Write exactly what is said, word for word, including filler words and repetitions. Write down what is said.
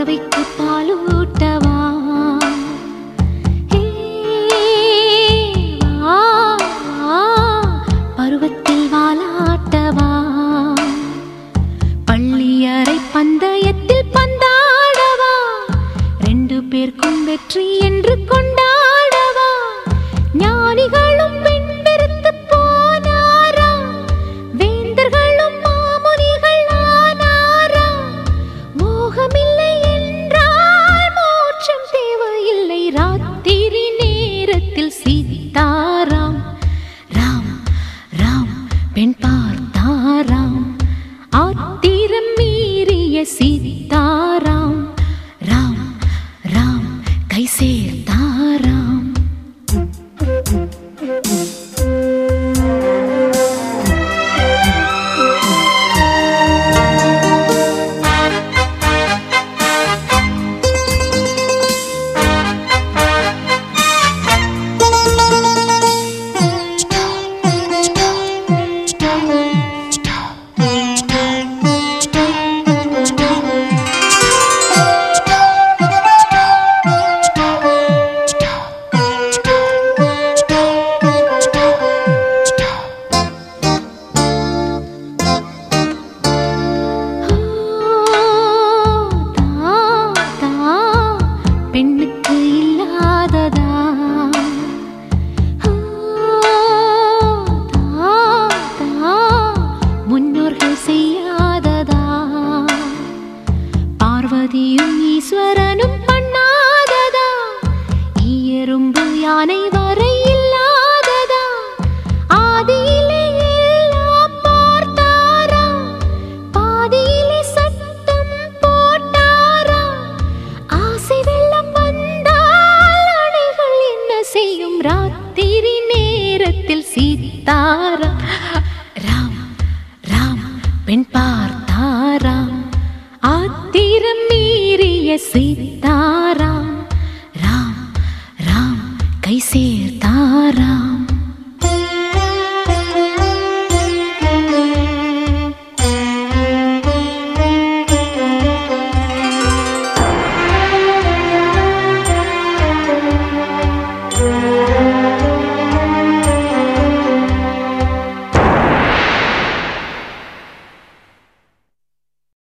பறவைக்கு பாலூட்டவா பருவத்தில் வாலாட்டவா பள்ளியறை பந்தயத்தில் பந்தாடவா ரெண்டு பேர்க்கும் வெற்றி என்று கொண்டாடவா ஞானிகளும் பெண்பெருத்து போனாரா வேந்தர்களும் மாமுனிகள் ஆனாரா மோகமில்லை என்றால் மோட்சம் தேவையில்லை ராத்திரி நேரத்தில் சீதாராம் ராம் ராம் பெண் பார்த்தாராம் ஆத்திரம் மீறிய சீதாராம் ராம் ராம் கை சேர்த்தாராம் பெண்ணுக்கு இல்லாததா முன்னோர்கள் செய்யாததா பார்வதியும் ஈஸ்வரனும் பண்ணாததா ஈயரும்பு யானை வரை இல்லாததா ஆதியிலே எல்லாம் பார்த்தாரா பாதியிலே சத்தம் போட்டாரா ஆசை வெள்ளம் வந்தால் அணைகள் என்ன செய்யும் ராத்திரி நேரத்தில் சீதாராம் ராம் ராம் பெண் பார்த்தாராம் ஆத்திரம் மீறிய சீதாராம் ராம் ராம் கை சே